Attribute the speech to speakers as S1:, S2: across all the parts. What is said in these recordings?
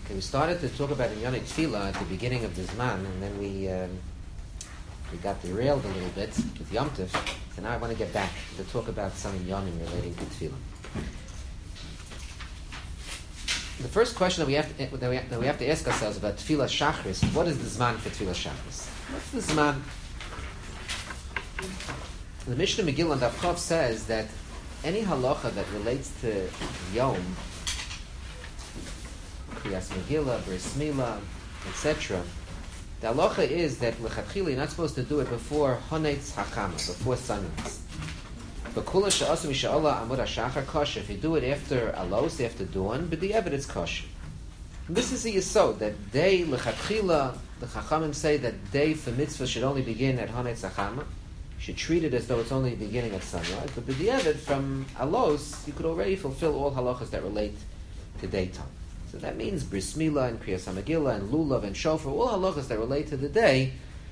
S1: Okay, we started to talk about Inyan Tefillah at the beginning of the Zman, and then we got derailed a little bit with Yom Tov. So now I want to get back to talk about some Inyanim relating to Tefillah. The first question that we have to ask ourselves about Tefillah Shachris is, what is the Zman for Tefillah Shachris? What's the Zman? The Mishnah Megillah on Daf Chav says that any halacha that relates to Yom, Kriyas Megillah, Bris Milah, etc., the halacha is that l'chatchila you're not supposed to do it before Honetz Hakama, before sunrise. But kula she'asim misha'ala amud hashachar kosher. If you do it after alos, after dawn, but the evidence kosher. And this is the yesod that day l'chatchila. The Chachamim say that day for mitzvah should only begin at Honetz Hakama. You should treat it as though it's only beginning at sunrise. But the evidence from alos, you could already fulfill all halachas that relate to daytime. So that means Bris Milah and Kriyas HaMegillah and Lulav and Shofar, all halachas that relate to the day.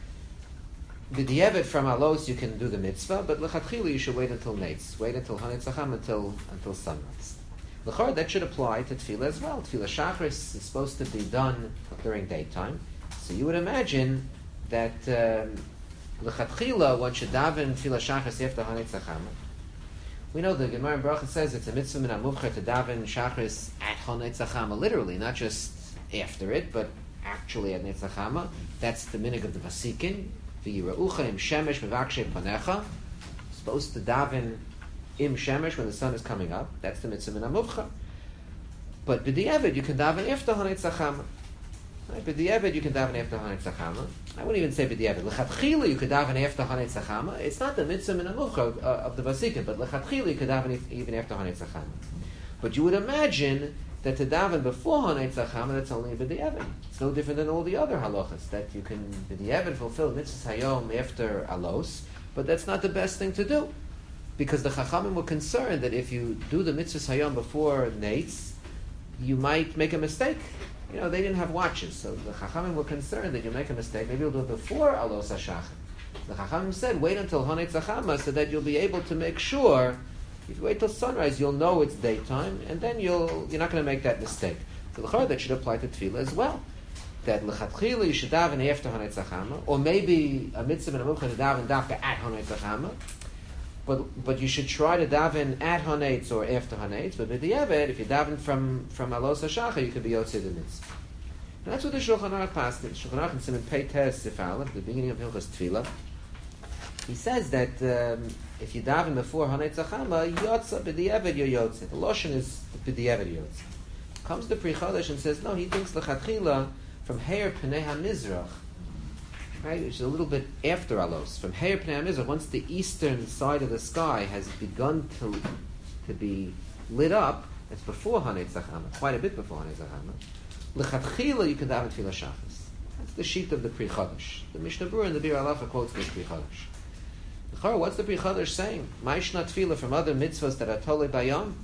S1: B'di'evet from alos you can do the mitzvah, but l'chatchila you should wait until Neitz, wait until Honetz Hakama, until sunrise. L'chor, that should apply to Tefillah as well. Tefillah Shachris is supposed to be done during daytime, so you would imagine that l'chatchila one should daven Tefillah Shachris after Honetz Hakama. We know the Gemara in Bracha says it's a mitzvah min hamuvcher to daven Shachris at Honetz Hakama, literally, not just after it, but actually at Honetz Hakama. That's the minig of the Vasikin. V'yiraucha im shemesh mevakshe panecha. Supposed to daven im shemesh when the sun is coming up. That's the mitzvah min hamuvcher. But b'di'evid you can daven after Honetz Hakama. Right? B'di'evid you can daven after Honetz Hakama. I wouldn't even say b'di'evid. L'chatchila you could daven after Honetz Hakama. It's not the mitzvah min hamuvcher of the Vasikin, but l'chatchila you could daven even after Honetz Hakama. But you would imagine that to daven before Honetz Hakama, that's only a b'di'evid. It's no different than all the other halachas, that you can b'di'evid fulfill mitzvahs hayom after alos, but that's not the best thing to do. Because the Chachamim were concerned that if you do the mitzvahs hayom before Neitz, you might make a mistake. You know, they didn't have watches, so the Chachamim were concerned that you make a mistake. Maybe you'll do it before alos hashachar. The Chachamim said, wait until Honetz Hakama so that you'll be able to make sure. If you wait till sunrise, you'll know it's daytime, and then you're not going to make that mistake. So l'chor, that should apply to Tefillah as well. That l'chatchila you should daven after Honetz Hakama, or maybe a mitzvah and a mukha to daven dafka at Honetz Hakama. But you should try to daven at Honetz or after Honetz. But b'di'evet, if you daven from alos hashachar, you could be yotzei the mitzvah. And that's what the Shulchan Aruch passes. Shulchan Aruch in Siman Pei Tes Sif Aleph, the beginning of Hilchos Tefillah, he says that if you daven before Honetz Hakama, yotza b'di'evet you're yotze. The lashon is b'di'evet yotze. Comes the Pri Chodesh and says, no, he thinks l'chatchila from Heir Pnei HaMizrach, right, which is a little bit after alos. From Heir Pnei HaMizrach, once the eastern side of the sky has begun to be lit up, it's before Honetz Hakama, quite a bit before Honetz Hakama. L'chatchila you can daven Tefillah Shachris. That's the sheet of the Pri Chodesh. The Mishnah Berurah and the Bir Halacha quotes this Pri Chodesh. What's the Pri Chodesh saying? Ma'ishna tefillah from other mitzvahs that are tolei bayom,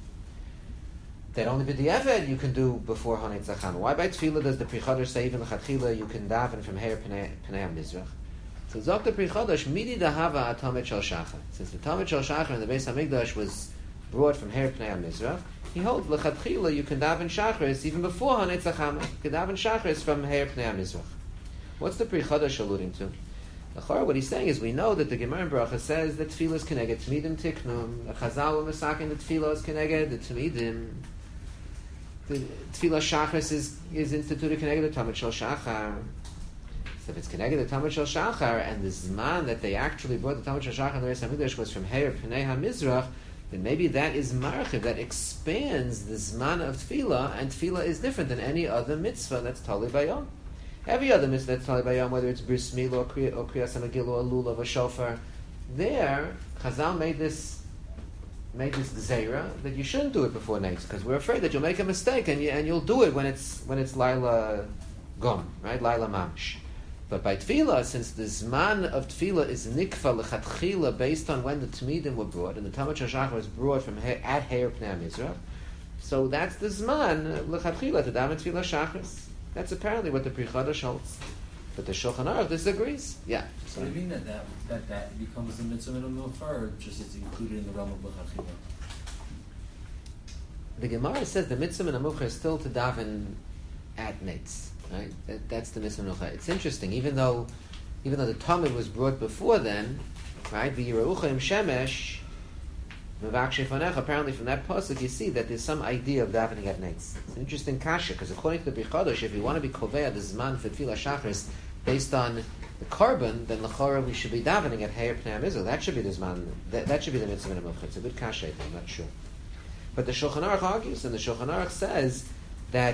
S1: that only b'di'evet you can do before Honetz Hakama. Why by tefillah does the Pri Chodesh say even l'chatchila you can daven from Heir Pnei HaMizrach? So Zok the Pri Chodesh midi dahava atamet shel shachar. Since the tamet shel shachar in the Beis Hamikdash was brought from Heir Pnei HaMizrach, he holds l'chatchila you can daven shachris even before Honetz Hakama. You can daven shachris from Heir Pnei HaMizrach. What's the Pri Chodesh alluding to? What he's saying is, we know that the Gemara in Bracha says that tefillah is keneged tmidim tiknum. The Chazal were masakin that tefillah is keneged the tmidim. The tefillah shachris is instituted keneged the tamet shel shachar. So if it's keneged the tamet shel shachar, and the zman that they actually brought the tamet shel shachar in the Beis Hamikdash was from Heir Pnei HaMizrach, then maybe that is marchiv, that expands the zman of tefillah, and tefillah is different than any other mitzvah that's tolei bayom. Every other mitzvah that's tolei bayom, whether it's Bris Milah or Kriyas HaMegillah or Lulav or Shofar, there Chazal made this gzeira that you shouldn't do it before Neitz, because we're afraid that you'll make a mistake and you'll do it when it's Laila Gom, right? Laila Mamish. But by Tefillah, since the Zman of Tefillah is Nikfa l'chatchila based on when the Tmidim were brought, and the Tamet shel shachar was brought from at Heir Pnei HaMizrach, so that's the Zman l'chatchila to daven Tefillah Shachris. That's apparently what the Pri Chodesh holds. But the Shulchan Aruch disagrees. Yeah.
S2: So do you mean that becomes a mitzvah minimum or just it's included in the realm of l'chatchila?
S1: The Gemara says the mitzvah minimum is still to daven at Netz. Right? That's the mitzvah menucha. It's interesting, even though the Talmud was brought before then, right? V'yiraucha im shemesh, mevakshe fanecha. Apparently, from that pasuk, you see that there's some idea of davening at Netz. It's an interesting kasha because according to the Pri Chodosh, if you want to be kovea the zman for tefillah shachris based on the carbon, then l'chora we should be davening at Heir Pnei HaMizrach. That should be the zman. That should be the mitzvah menucha. It's a good kasha. I'm not sure, but the Shulchan Aruch argues, and the Shulchan Aruch says that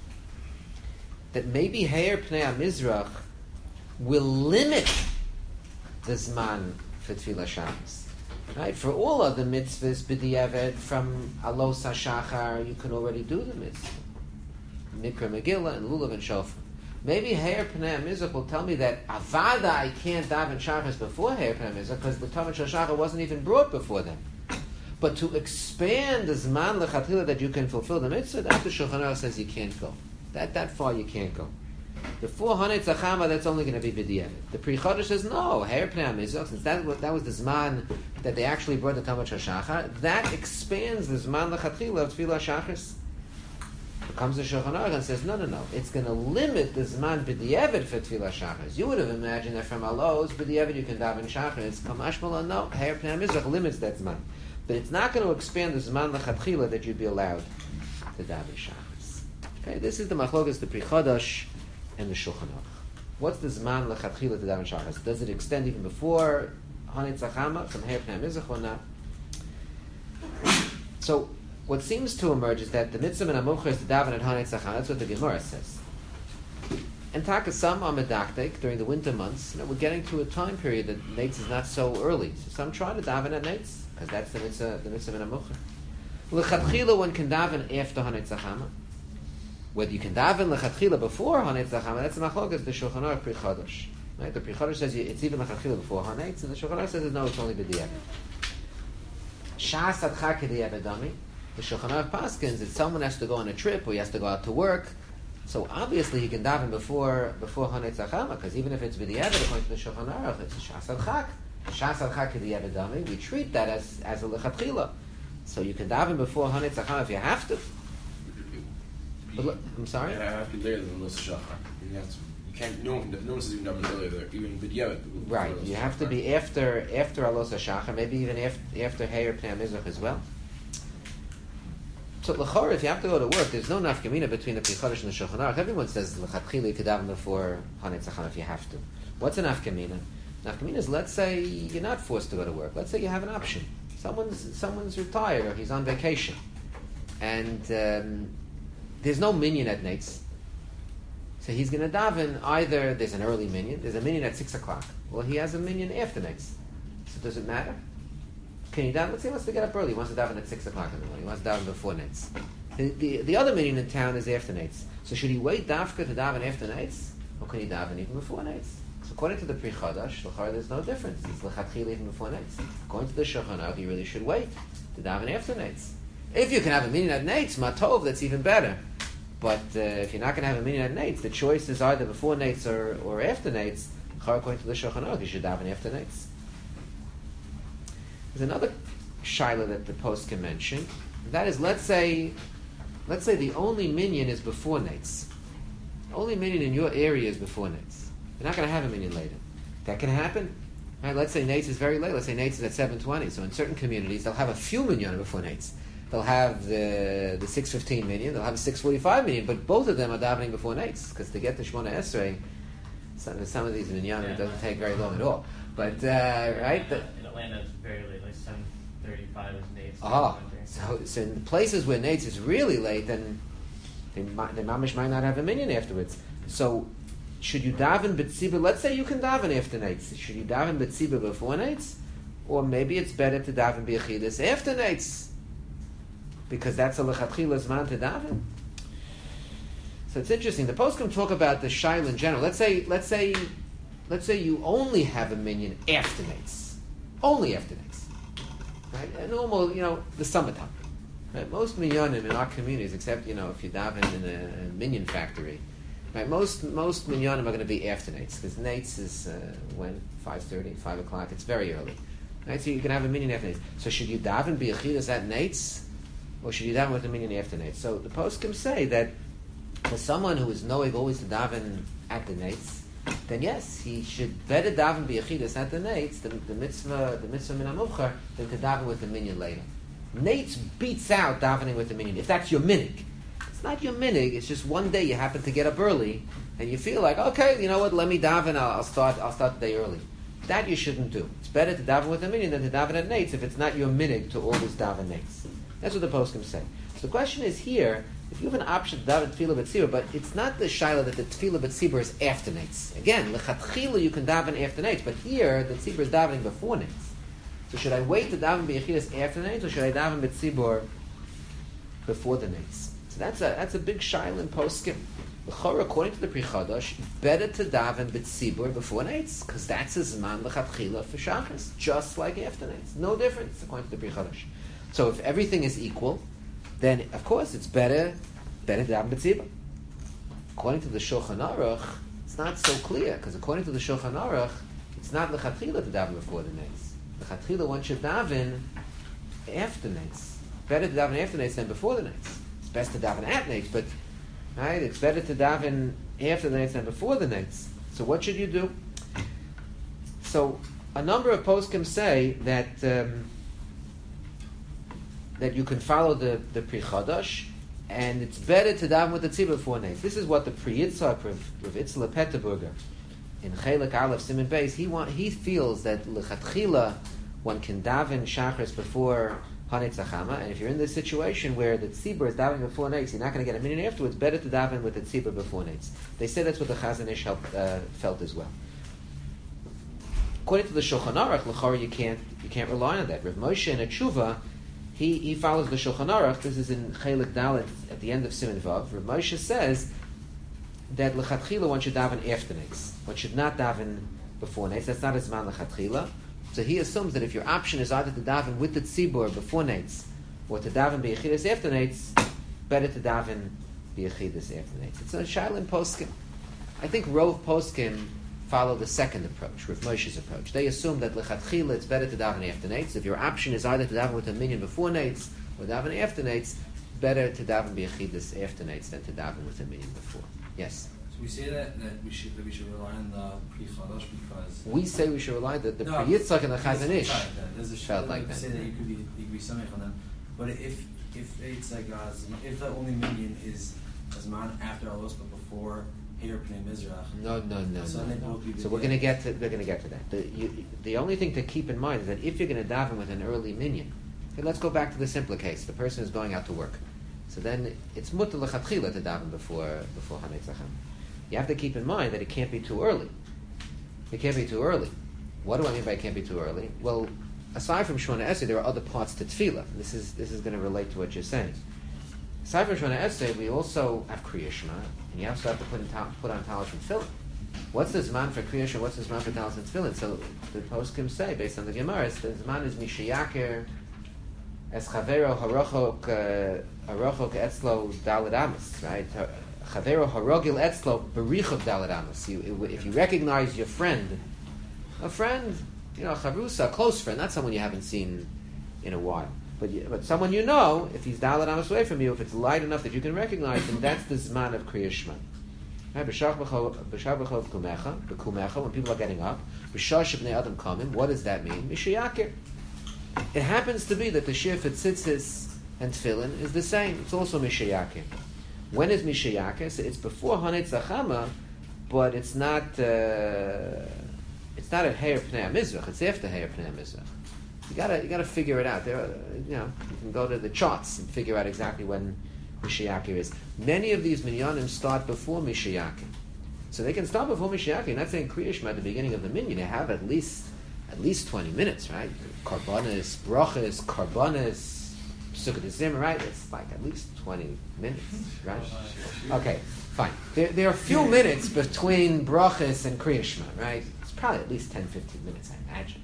S1: maybe Heir Pnei HaMizrach will limit the zman for tefillah shachris. Right? For all of the mitzvahs, b'diavad, from alos hashachar, you can already do the mitzvah. Mikra Megillah and Lulav and Shofar. Maybe Heir Pnei HaMizrach will tell me that avada I can't daven shachris before Heir Pnei HaMizrach because the Talmud Shachar wasn't even brought before then. But to expand the zman lechatchila that you can fulfill the mitzvah, that the Shulchan Aruch says you can't go. That far you can't go. The 400 tzachama, that's only going to be b'diavad. The Pri Chodesh says no. Heir Pnei HaMizrach, since that was the zman that they actually brought the Talmud Shachar, that expands the zman lechatchila of tefillah shachris. Comes the Shulchan Aruch and says no. It's going to limit the zman b'diavad for tefillah shachris. You would have imagined that from alos b'diavad you can daven shachris. Kamash Malon, no. Heir Pnei HaMizrach limits that zman, but it's not going to expand the zman lechatchila that you'd be allowed to daven shachris. Okay, this is the machlokas, the Pri Chodosh and the Shulchan Aruch. What's the zman lechatchila to daven shachris? Does it extend even before Hanei Tzachama from Heir Pnei HaMizrach or not? So what seems to emerge is that the mitzvah and amucha is to daven at Hanei Tzachama. That's what the Gemara says. And taka some are medaktek during the winter months. We're getting to a time period that Netz is not so early. So some try to daven at Netz because that's the mitzvah and amucha. Lechatchila one can daven after Hanei Tzachama. Whether you can daven lechatchila before Hanei Tzachama, that's the machlokas, the Shulchan Aruch Pri Chodosh. Right? The Pri Chodosh says it's even lechatchila before Hanei, and the Shulchan Aruch says no, it's only b'diavad. Shas adcha k'diavad dami. The Shulchan Aruch paskins that someone has to go on a trip or he has to go out to work, so obviously he can daven before Hanei Tzachama, because even if it's b'diavad according to the Shulchan Aruch, it's shas adcha. Shas adcha k'diavad dami. We treat that as a lechatchila, so you can daven before Hanei Tzachama if you have to. But, I'm sorry?
S3: I have to be later than Los Shachar. You can't. No one says you can daven earlier there. Even b'diavad.
S1: Right. You have to be after Alos HaShachar, maybe even after Heir Pnei HaMizrach as well. So l'chor, if you have to go to work, there's no nafkamina between the Pri Chodesh and the Shulchan Aruch. Everyone says l'chatchila you could daven before Hanei Tzachama if you have to. What's a nafkamina? Nafkamina is, let's say you're not forced to go to work. Let's say you have an option. Someone's retired or he's on vacation, and there's no minyan at Netz. So he's going to daven either, there's an early minyan, there's a minyan at 6 o'clock, or he has a minyan after Netz. So does it matter? Can he daven? Let's say he wants to get up early, he wants to daven at 6 o'clock in the morning, he wants to daven before Netz. The other minyan in town is after Netz. So should he wait dafka to daven after Netz, or can he daven even before Netz? So according to the Pri Chodosh, there's no difference. It's l'chatchila even before Netz. According to the Shulchan Aruch, you really should wait to daven after Netz. If you can have a minyan at Netz, matov, that's even better. But if you're not going to have a minyan at Netz, the choice is either before Netz or after Netz. According to the Shulchan Aruch, you should daven after Netz. There's another shaila that the post can mention. That is, let's say the only minyan is before Netz. The only minyan in your area is before Netz. You're not going to have a minyan later. That can happen. Right? Let's say Netz is very late. Let's say Netz is at 7:20. So in certain communities, they'll have a few minyan before Netz. They'll have the 6:15 minyan, they'll have a 6:45 minyan, but both of them are davening before Netz, because to get to Shmona Esrei, some of these minyan, it doesn't take very long at all. But, right?
S4: In Atlanta, it's very late, like 7:35 is Netz.
S1: So in places where Netz is really late, then the mamish might not have a minyan afterwards. So should you daven b'tzibur? Let's say you can daven after Netz. Should you daven b'tzibur before Netz? Or maybe it's better to daven b'yechidus after Netz, because that's a lechatchila zman to daven. So it's interesting. The poskim talk about the shaila in general. Let's say you only have a minyan after Netz, only after Netz, right? A normal, the summertime. Right? Most minyanim in our communities, except if you daven in a minyan factory, right? Most minyanim are going to be after Netz, because Netz is when 5:30, 5 o'clock. It's very early, right? So you can have a minyan after Netz. So should you daven b'yechidus at Netz, or should you daven with a minyan after Netz? So the poskim say that For someone who is knowing always to daven at the nates, then yes, he should better daven b'yechidus at the nates, the mitzvah min hamuvchar, than to daven with the minyan later. Nates beats out davening with the minyan, if that's your minig. It's not your minig, it's just one day you happen to get up early, and you feel like, okay, you know what, let me daven, I'll start the day early. That you shouldn't do. It's better to daven with the minyan than to daven at nates if it's not your minig to always daven nates. That's what the poskim say. So the question is here, if you have an option to daven tefillah b'tzibur, but it's not the shaila that the tefillah b'tzibur is after nates. Again, lechatchila you can daven after nates, but here the tzibur is davening before nates. So should I wait to daven b'yechidus after nates, or should I daven b'tzibur before the nates? So that's a big shaila in poskim. According to the Pri Chadash, better to daven b'tzibur before nates, because that's a zman lechatchila for shachris, just like after nates. No difference according to the Pri Chadash. So if everything is equal, then of course it's better to daven b'tzibur. According to the Shulchan Aruch, it's not so clear, because according to the Shulchan Aruch, it's not lechatchila to daven before the nates. Lechatchila one should daven after nates. Better to daven after nates than before the nates. It's best to daven at nates, but right, it's better to daven after the nates than before the nates. So what should you do? So a number of poskim say that that you can follow the Pri Chadash, and it's better to daven with the tzibur before nates. This is what the Pri Yitzhak of Itzla Petterburger in Chelek Aleph Siman Beis, he feels that lechatchila one can daven shachris before Hanetz Achama, and if you're in this situation where the tzibur is davening before nates, you're not going to get a minyan afterwards, better to daven with the tzibur before nates. They say that's what the Chazon Ish felt as well. According to the Shulchan Aruch, l'chara you can't rely on that. Rav Moshe in a tshuva, he follows the Shulchan Aruch. This is in Chelik Dalet at the end of Siman Vav. Rav Moshe says that lechatchila one should daven after nates. One should not daven before nates. That's not a zman lechatchila. So he assumes that if your option is either to daven with the tzibur before nates or to daven b'yechidus after nates, better to daven b'yechidus after nates. It's a shaila in poskim. I think Rov poskim follow the second approach, Rav Moshe's approach. They assume that lechatchila it's better to daven after nates. If your option is either to daven with a minyan before nates or daven after nates, better to daven b'yechidus after nates than to daven with a minyan before. Yes.
S2: So we say that we should rely on the Pri Chadash because
S1: we say we should rely the Pri Yitzhak and the Chazon Ish
S2: felt
S1: like that.
S2: Say that you could be samech on them, but if it's like if the only minyan is azman after Alos but before Heir Pnei Mizrach.
S1: No. So we're going to get to that. The only thing to keep in mind is that if you're going to daven with an early minyan, okay, let's go back to the simpler case. The person is going out to work, so then it's mutter lechatchila to daven before Hanetz Acham. You have to keep in mind that it can't be too early. It can't be too early. What do I mean by it can't be too early? Well, aside from Shemona Esrei, there are other parts to tefillah. This is going to relate to what you're saying. Aside from Shemona Esrei, we also have Kriya Shema, and you also have to put on talis and tefillin. What's the zman for Kriya Shema? What's the zman for talis and tefillin? So the poskim say, based on the Gemara, the zman is mishayaker es chavero harochok etzlo daled amos, right? Chavero harogil etzlo berichot daled amos. If you recognize your friend, a friend, chavrusa, a close friend, not someone you haven't seen in a while, but someone you know, if he's daled amos away from you, if it's light enough that you can recognize him, that's the zman of Kriya Shema. B'shach b'chov kumecha, when people are getting up, b'shach b'nei adam kamim, what does that mean? Mishayakir. It happens to be that the shir for tzitzis and tefillin is the same. It's also mishayakir. When is mishayakir? So it's before Hanetz Achama, but it's not at Heir Pnei Mizrach. It's after Heir Pnei Mizrach. You gotta figure it out. There, you can go to the charts and figure out exactly when mishayakir is. Many of these minyanim start before mishayakir, so they can start before mishayakir. You're not saying Kriya Shema at the beginning of the minyan. They have at least 20 minutes, right? Karbanis, brachas, karbanis, sukkah d'zimra, right? It's like at least 20 minutes, right? Okay, fine. There are a few minutes between brachas and Kriya Shema, right? It's probably at least 10-15 minutes, I imagine.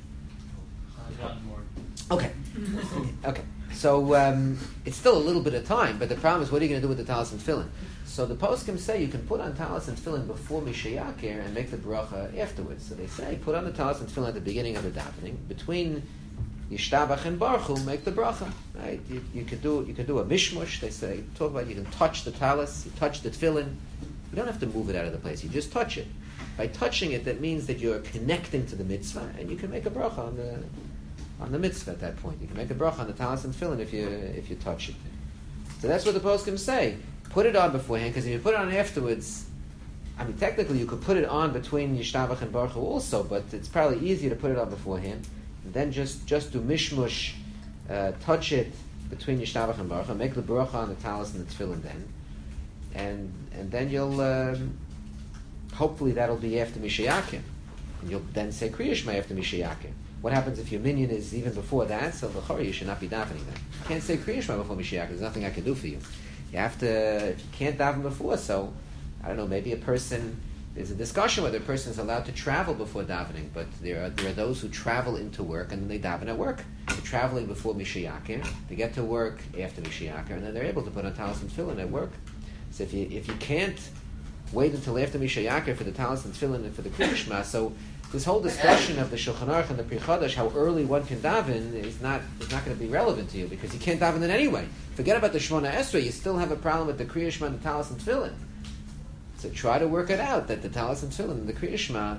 S1: Okay. So it's still a little bit of time, but the problem is, what are you going to do with the talis and tefillin? So the poskim say you can put on talis and tefillin before mishayakir and make the bracha afterwards. So they say put on the talis and tefillin at the beginning of the davening. Between Yishtabach and Baruch make the bracha. Right? You could do a mishmush. They say talk about you can touch the talis, you touch the tefillin. You don't have to move it out of the place. You just touch it. By touching it, that means that you're connecting to the mitzvah, and you can make a bracha on the mitzvah at that point. You can make a bracha on the talis and tefillin if you touch it. So that's what the poskim say. Put it on beforehand, because if you put it on afterwards, I mean, technically you could put it on between Yishtabach and Baruch Hu also, but it's probably easier to put it on beforehand. And then just do mishmush, touch it between Yishtabach and Baruch Hu, make the bracha on the talis and the tefillin then. And then you'll, hopefully that'll be after Mishayakim. And you'll then say Kriya Shema after Mishayakim. What happens if your minyan is even before that? So l'chora, you should not be davening then. You can't say Kriya Shema before Mishayakim. There's nothing I can do for you. You have to, if you can't daven before, so, I don't know, maybe there's a discussion whether a person is allowed to travel before davening, but there are those who travel into work and then they daven at work. They're traveling before Mishayakim, they get to work after Mishayakim, and then they're able to put on talis and tefillin at work. So if you can't wait until after Mishayakim for the talis and tefillin and for the Kriya Shema, so this whole discussion of the Shulchan Aruch and the Pri Chadash, how early one can daven, is not going to be relevant to you, because you can't daven it anyway. Forget about the Shemona Esrei, you still have a problem with the Kriya Shema and the talis and tefillin. So try to work it out that the talis and tefillin and the Kriya Shema,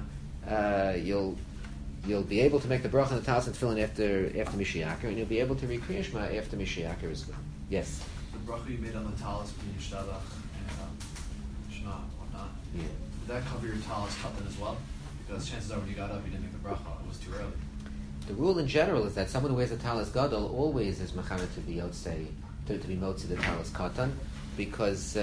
S1: you'll be able to make the bracha on the talis and tefillin after Mishayakim, and you'll be able to read Kriya Shema after Mishayakim as well. Yes.
S5: The bracha you made on the talis between Yishtabach and Shema and whatnot.
S1: Yeah.
S5: Did that cover your talis katan as well? Because chances are when you got up, you didn't make the bracha. It was too early.
S1: The rule in general is that someone who wears a talis gadol always is mechamed to be yotzei, to be motzi the talis katan, because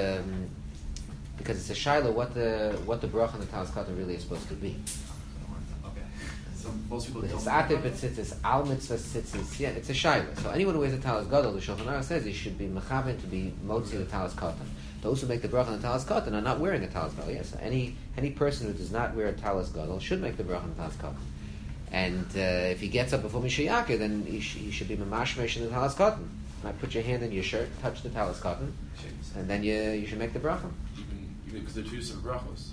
S1: it's a shaila what the bracha on the talis katan really is supposed to be.
S5: Okay. So most people don't.
S1: It's atif b'tzitzis, al mitzvah tzitzis. Yeah, it's a shaila. So anyone who wears a talis gadol, the Shulchan Aruch says he should be mechamed to be motzi the talis katan. Those who make the bracha on the talis katan are not wearing a talis gadol. Yes, any person who does not wear a talis gadol should make the bracha on the talis katan. And if he gets up before Mishayakim, then he should be mamashmesh in the talis katan. Right? Put your hand in your shirt, touch the talis katan, and then you should make the bracha.
S3: Even because they're two separate brachos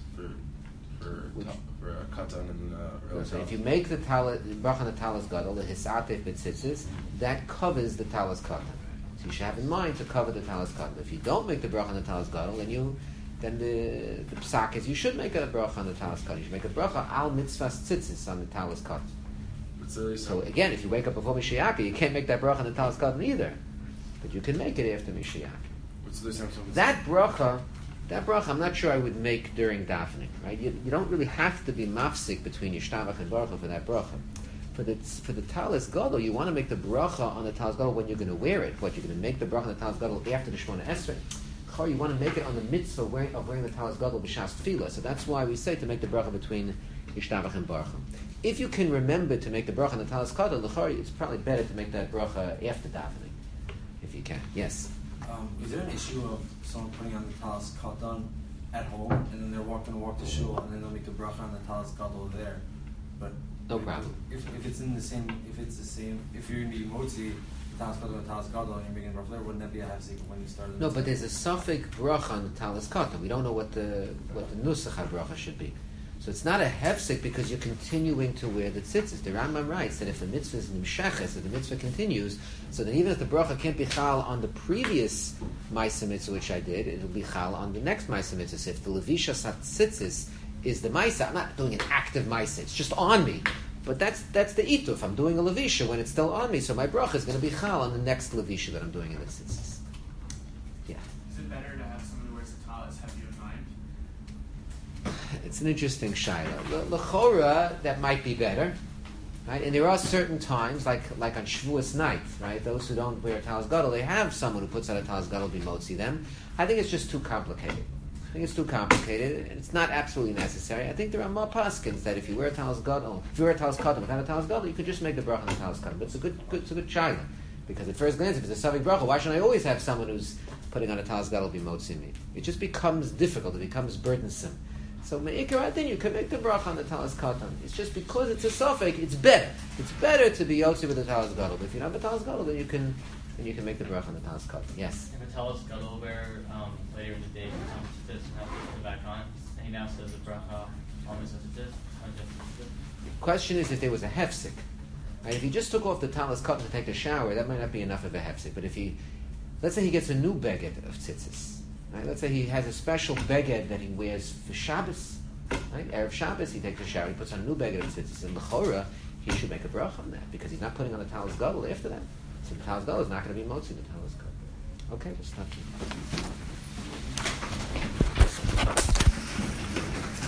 S3: for katan and
S1: so if you make the bracha on the talis gadol, the hisatif b'tzitzis, that covers the talis katan. So you should have in mind to cover the talis katan. If you don't make the bracha on the talis gadol, then the psak is you should make a bracha on the talis katan. You should make a bracha al mitzvah tzitzis on the talis katan. So again, if you wake up before Mishayakim, you can't make that bracha on the talis katan either, but you can make it after Mishayakim.
S3: What's the difference?
S1: That bracha, I'm not sure I would make during davening. Right? You don't really have to be mafsik between Yishtabach and Baruch Hu for that bracha. For the talis gadol, you want to make the bracha on the talis gadol when you're going to wear it. What, you're going to make the bracha on the talis gadol after the Shemona Esrei? You want to make it on the mitzvah of wearing the talis gadol b'shas tefillah. So that's why we say to make the bracha between Yishtabach and Baruch Hu. If you can remember to make the bracha on the talis gadol, it's probably better to make that bracha after davening, if you can. Yes.
S2: Is there an issue of someone putting on the talis katan at home and then they're going to walk to shul and then they'll make the bracha on the talis gadol there? But
S1: no problem.
S2: If it's the same, if you're going to be motzi talis gadol and talis gadol and you're making bracha there, wouldn't that be a hefsek when you start?
S1: No, but there's a suffik bracha on the talis katan. We don't know what the nusach bracha should be. So it's not a hefsek because you're continuing to wear the tzitzis. The Rambam writes that if the mitzvah is nimsheches, if the mitzvah continues, so then even if the bracha can't be chal on the previous ma'aseh mitzvah which I did, it'll be chal on the next ma'aseh mitzvah. So if the levisha tzitzis is the ma'aseh, I'm not doing an active ma'aseh, it's just on me. But that's the ituf. I'm doing a levisha when it's still on me, so my bracha is going to be chal on the next levisha that I'm doing in the tzitzis. Yeah.
S6: Is it better to have someone who wears a talis have you in mind?
S1: It's an interesting shaila. L'chora, that might be better, right? And there are certain times, like on Shavuos night, right? Those who don't wear a talis gadol, they have someone who puts on a talis gadol be motzi them. I think it's just too complicated. It's not absolutely necessary. I think there are more paskins that if you wear a talis gadol, if you wear a talis katan without a talis gadol, you could just make the bracha on the talis katan. But it's a good shaila, because at first glance, if it's a savik bracha, why should I always have someone who's putting on a talis gadol be motzi me? It just becomes difficult. It becomes burdensome. So me'ikar adin, you can make the bracha on the talis katan. It's just because it's a suffix, it's better. It's better to be yotzi with the talis gadol. But if you don't have a talis gadol, then you can make the bracha on the talis katan. Yes.
S4: If a talis gadol where later in the day he comes to this and has to put it back on, and he now says the bracha on the sensitive.
S1: The question is if there was a hefsek. Right? If he just took off the talis cotton to take a shower, that might not be enough of a hefsek. But if let's say he gets a new beged of tzitzis. Right? Let's say he has a special beged that he wears for Shabbos. Right? Erev Shabbos, he takes a shower, he puts on a new beged of tzitzis. And l'chora, he should make a bracha on that because he's not putting on the talis gadol after that. So the talis gadol is not going to be motzi the talis gadol. Okay, just stop here.